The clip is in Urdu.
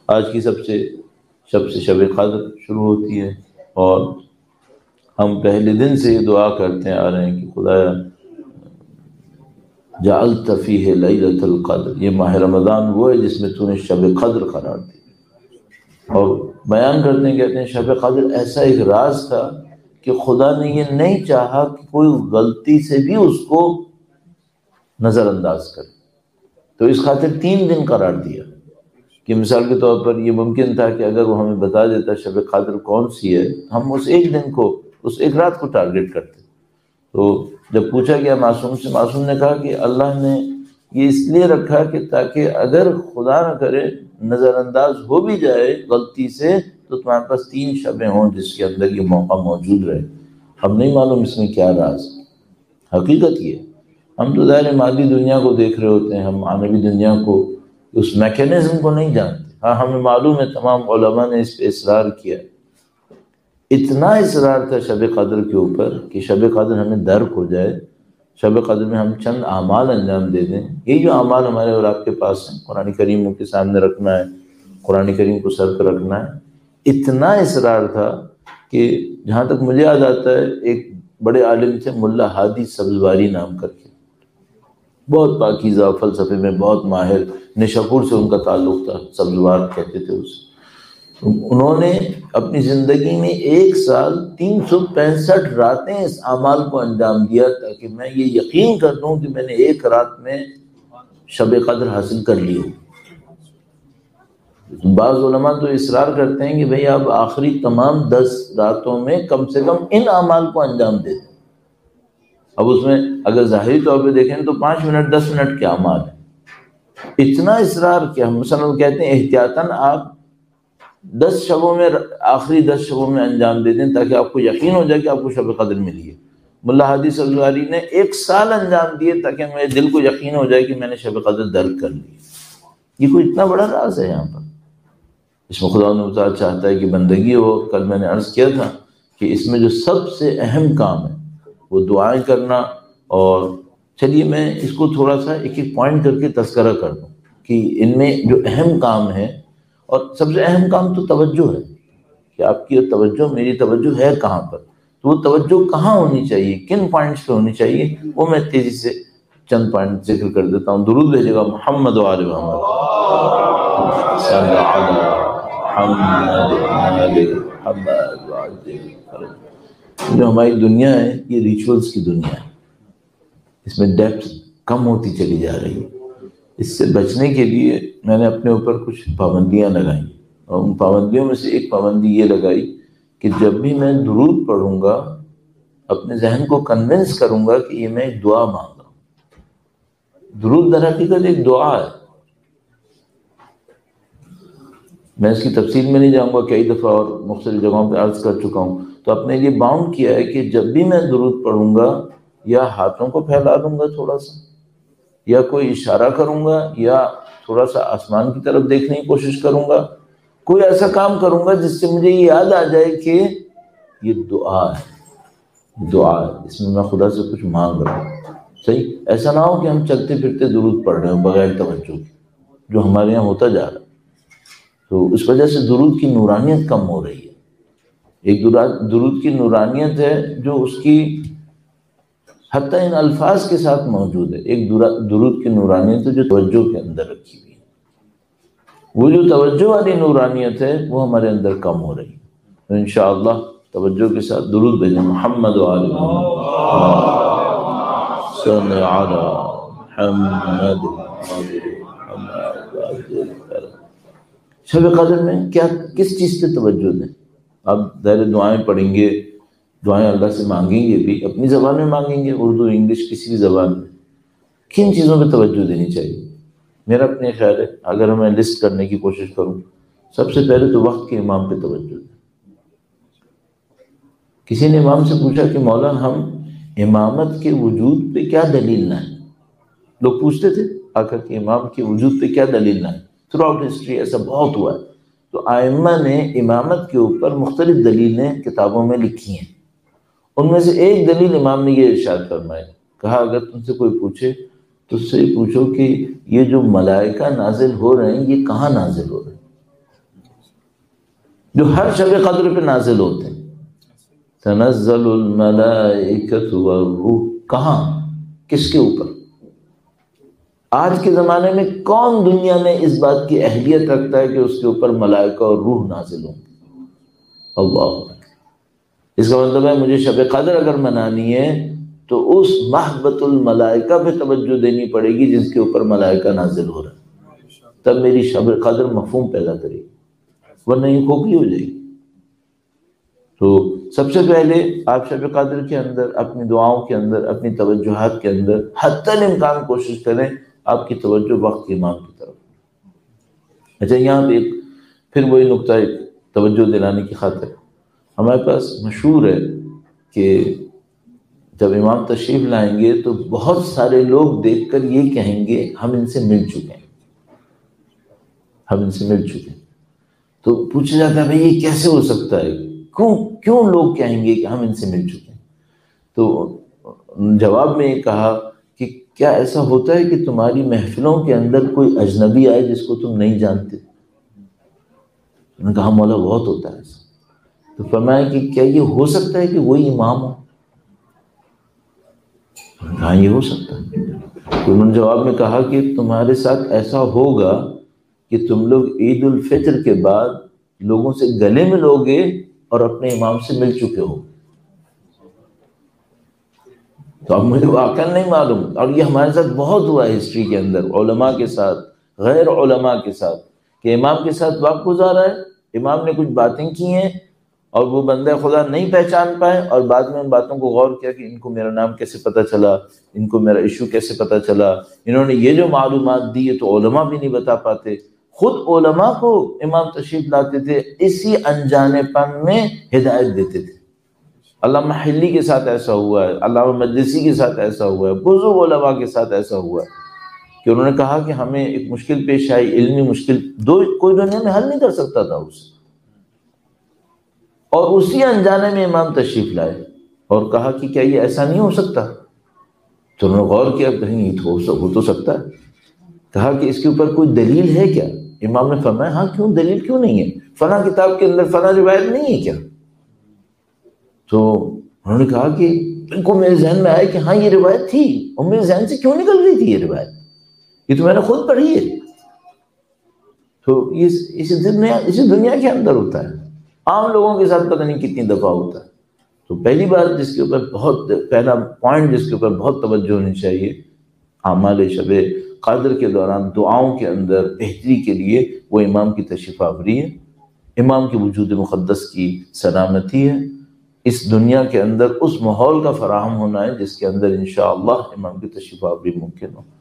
آج کی سب سے شب قدر شروع ہوتی ہے، اور ہم پہلے دن سے یہ دعا کرتے آ رہے ہیں کہ خدایا جعلت فیہ لیلۃ القدر، یہ ماہ رمضان وہ ہے جس میں تو نے شب قدر قرار دی۔ اور بیان کرتے کہتے ہیں شب قدر ایسا ایک راز تھا کہ خدا نے یہ نہیں چاہا کہ کوئی غلطی سے بھی اس کو نظر انداز کرے، تو اس خاطر 3 دن قرار دیا کہ مثال کے طور پر یہ ممکن تھا کہ اگر وہ ہمیں بتا دیتا شب قدر کون سی ہے، ہم اس ایک دن کو، اس ایک رات کو ٹارگٹ کرتے۔ تو جب پوچھا گیا معصوم سے، معصوم نے کہا کہ اللہ نے یہ اس لیے رکھا کہ تاکہ اگر خدا نہ کرے نظر انداز ہو بھی جائے غلطی سے تو تمہارے پاس 3 شبیں ہوں جس کے اندر یہ موقع موجود رہے۔ اب نہیں معلوم اس میں کیا راز، حقیقت یہ ہم تو ظاہر مادی دنیا کو دیکھ رہے ہوتے ہیں، ہم معنوی دنیا کو، اس میکینزم کو نہیں جانتے۔ ہاں ہمیں معلوم ہے تمام علماء نے اس پہ اصرار کیا، اتنا اصرار تھا شب قدر کے اوپر کہ شب قدر ہمیں درک ہو جائے، شب قدر میں ہم چند اعمال انجام دے دیں۔ یہ جو اعمال ہمارے اور آپ کے پاس ہیں، قرآن کریم کے سامنے رکھنا ہے، قرآن کریم کو سر پہ رکھنا ہے، اتنا اصرار تھا کہ جہاں تک مجھے یاد آتا ہے ایک بڑے عالم تھے ملا ہادی سبزواری نام کر کے، بہت پاکیزہ، فلسفے میں بہت ماہر، نشاپور سے ان کا تعلق تھا، سبزوار کہتے تھے اسے۔ انہوں نے اپنی زندگی میں 1 سال 365 راتیں اس اعمال کو انجام دیا تاکہ میں یہ یقین کر لوں کہ میں نے ایک رات میں شب قدر حاصل کر لی۔ بعض علماء تو اصرار کرتے ہیں کہ بھئی آپ آخری تمام 10 راتوں میں کم سے کم ان اعمال کو انجام دے دیں۔ اب اس میں اگر ظاہری طور پہ دیکھیں تو 5 منٹ 10 منٹ کے اعمال ہیں، اتنا اصرار کیا ہم مثلا کہتے ہیں احتیاطاً آپ 10 شبوں میں، آخری 10 شبوں میں انجام دے دیں تاکہ آپ کو یقین ہو جائے کہ آپ کو شب قدر ملی ہے۔ ملا ہادی سبزواری نے 1 سال انجام دیے تاکہ میرے دل کو یقین ہو جائے کہ میں نے شب قدر درک کر لی۔ یہ کوئی اتنا بڑا راز ہے یہاں پر، اس میں خدا نے تعالیٰ چاہتا ہے کہ بندگی ہو۔ کل میں نے عرض کیا تھا کہ اس میں جو سب سے اہم کام ہے وہ دعائیں کرنا، اور چلیے میں اس کو تھوڑا سا ایک ایک پوائنٹ کر کے تذکرہ کر دوں کہ ان میں جو اہم کام ہے، اور سب سے اہم کام تو توجہ ہے کہ آپ کی توجہ، میری توجہ ہے کہاں پر، تو وہ توجہ کہاں ہونی چاہیے، کن پوائنٹس پہ ہونی چاہیے، وہ میں تیزی سے چند پوائنٹ ذکر کر دیتا ہوں۔ درود بھیجے گا محمد و آل محمد صلی اللہ علیہ۔ جو ہماری دنیا ہے یہ ریچولز کی دنیا ہے، اس میں ڈیپتھ کم ہوتی چلی جا رہی ہے۔ اس سے بچنے کے لیے میں نے اپنے اوپر کچھ پابندیاں لگائیں، اور ان پابندیوں میں سے ایک پابندی یہ لگائی کہ جب بھی میں درود پڑھوں گا اپنے ذہن کو کنونس کروں گا کہ یہ میں ایک دعا مانگ رہا ہوں۔ درود در حقیقت ایک دعا ہے، میں اس کی تفصیل میں نہیں جاؤں گا، کئی دفعہ اور مختلف جگہوں پہ عرض کر چکا ہوں۔ تو اپنے لیے باؤنڈ کیا ہے کہ جب بھی میں درود پڑھوں گا یا ہاتھوں کو پھیلا دوں گا تھوڑا سا، یا کوئی اشارہ کروں گا، یا تھوڑا سا آسمان کی طرف دیکھنے کی کوشش کروں گا، کوئی ایسا کام کروں گا جس سے مجھے یہ یاد آ جائے کہ یہ دعا ہے، دعا ہے، اس میں میں خدا سے کچھ مانگ رہا ہوں۔ صحیح، ایسا نہ ہو کہ ہم چلتے پھرتے درود پڑھ رہے ہوں بغیر توجہ کے، جو ہمارے یہاں ہوتا جا رہا ہے۔ تو اس وجہ سے درود کی نورانیت کم ہو رہی ہے۔ ایک درود کی نورانیت ہے جو اس کی حتیٰ ان الفاظ کے ساتھ موجود ہے، ایک درود کی نورانیت ہے جو توجہ کے اندر رکھی ہوئی ہے۔ وہ جو توجہ والی نورانیت ہے وہ ہمارے اندر کم ہو رہی ہے۔ تو انشاءاللہ توجہ کے ساتھ درود بھیجیں محمد و آل محمد صلی علی محمد۔ شب قدر میں کس چیز پہ توجہ دیں؟ آپ ظاہر دعائیں پڑھیں گے، دعائیں اللہ سے مانگیں گے بھی، اپنی زبان میں مانگیں گے، اردو انگلش کسی بھی زبان میں، کن چیزوں پہ توجہ دینی چاہیے؟ میرا اپنے خیال ہے اگر میں لسٹ کرنے کی کوشش کروں، سب سے پہلے تو وقت کے امام پہ توجہ دیں۔ کسی نے امام سے پوچھا کہ مولا ہم امامت کے وجود پہ کیا دلیل لائیں؟ لوگ پوچھتے تھے آ کر کہ امام کے وجود پہ کیا دلیل لائیں؟ تھرو آؤٹ ہسٹری ایسا بہت ہوا ہے۔ تو ائمہ نے امامت کے اوپر مختلف دلیلیں کتابوں میں لکھی ہیں۔ ان میں سے ایک دلیل امام نے یہ ارشاد فرمایا، کہا اگر تم سے کوئی پوچھے تو اس سے پوچھو کہ یہ جو ملائکہ نازل ہو رہے ہیں یہ کہاں نازل ہو رہے ہیں؟ جو ہر شب قدر پہ نازل ہوتے ہیں. تنزل الملائکۃ والروح، کہاں، کس کے اوپر؟ آج کے زمانے میں کون دنیا میں اس بات کی اہلیت رکھتا ہے کہ اس کے اوپر ملائکہ اور روح نازل ہوں؟ اللہ. اس کا مطلب ہے مجھے شب قدر اگر منانی ہے تو اس محبت الملائکہ پہ توجہ دینی پڑے گی جس کے اوپر ملائکہ نازل ہو رہا ہے، تب میری شب قدر مفہوم پیدا کرے گی، ورنہ یہ کھوکھلی ہو جائے گی. تو سب سے پہلے آپ شب قدر کے اندر اپنی دعاؤں کے اندر اپنی توجہات کے اندر حتی الامکان کوشش کریں آپ کی توجہ وقت کے امام کی طرف. اچھا، یہاں پہ ایک پھر وہی نقطہ توجہ دلانے کی خاطر ہمارے پاس مشہور ہے کہ جب امام تشریف لائیں گے تو بہت سارے لوگ دیکھ کر یہ کہیں گے ہم ان سے مل چکے ہیں، ہم ان سے مل چکے ہیں. تو پوچھا جاتا ہے بھائی یہ کیسے ہو سکتا ہے، کیوں لوگ کہیں گے کہ ہم ان سے مل چکے ہیں؟ تو جواب میں یہ کہا کہ کیا ایسا ہوتا ہے کہ تمہاری محفلوں کے اندر کوئی اجنبی آئے جس کو تم نہیں جانتے؟ انہوں نے کہا مولا بہت ہوتا ہے ایسا. تو فرمایا کہ کیا یہ ہو سکتا ہے کہ وہی امام ہو؟ ہاں یہ ہو سکتا ہے. تو انہوں نے جواب میں کہا کہ تمہارے ساتھ ایسا ہوگا کہ تم لوگ عید الفطر کے بعد لوگوں سے گلے ملوگے اور اپنے امام سے مل چکے ہو. تو اب مجھے واقعا نہیں معلوم، اور یہ ہمارے ساتھ بہت ہوا ہے ہسٹری کے اندر، علماء کے ساتھ، غیر علماء کے ساتھ، کہ امام کے ساتھ وقت گزارا ہے، امام نے کچھ باتیں کی ہیں اور وہ بندہ خدا نہیں پہچان پائے، اور بعد میں ان باتوں کو غور کیا کہ ان کو میرا نام کیسے پتہ چلا، ان کو میرا ایشو کیسے پتہ چلا، انہوں نے یہ جو معلومات دی یہ تو علماء بھی نہیں بتا پاتے. خود علماء کو امام تشریف لاتے تھے اسی انجانے پن میں ہدایت دیتے تھے. علامہ حلی کے ساتھ ایسا ہوا ہے، علامہ مجلسی کے ساتھ ایسا ہوا ہے، بزرگ علماء کے ساتھ ایسا ہوا ہے کہ انہوں نے کہا کہ ہمیں ایک مشکل پیش آئی، علمی مشکل، کوئی دنیا میں حل نہیں کر سکتا تھا اسے، اور اسی انجانے میں امام تشریف لائے اور کہا کہ کیا یہ ایسا نہیں ہو سکتا؟ تو انہوں نے غور کیا، کہیں یہ ہو تو سکتا ہے. کہا کہ اس کے اوپر کوئی دلیل ہے کیا؟ امام نے فرمایا ہاں کیوں، دلیل کیوں نہیں ہے، فلاں کتاب کے اندر فلاں روایت نہیں ہے کیا؟ تو انہوں نے کہا کہ بالکل میرے ذہن میں آیا کہ ہاں یہ روایت تھی، اور میرے ذہن سے کیوں نکل گئی تھی یہ روایت، یہ تو میں نے خود پڑھی ہے. تو اسی دنیا کے اندر ہوتا ہے، عام لوگوں کے ساتھ پتہ نہیں کتنی دفعہ ہوتا ہے. تو پہلی بات جس کے اوپر پہلا پوائنٹ جس کے اوپر بہت توجہ ہونی چاہیے اعمال شب قدر کے دوران دعاؤں کے اندر بہتری کے لیے، وہ امام کی تشریف آوری ہے، امام کے وجود مقدس کی سلامتی ہے، اس دنیا کے اندر اس ماحول کا فراہم ہونا ہے جس کے اندر انشاءاللہ امام کی تشریف آوری ممکن ہو.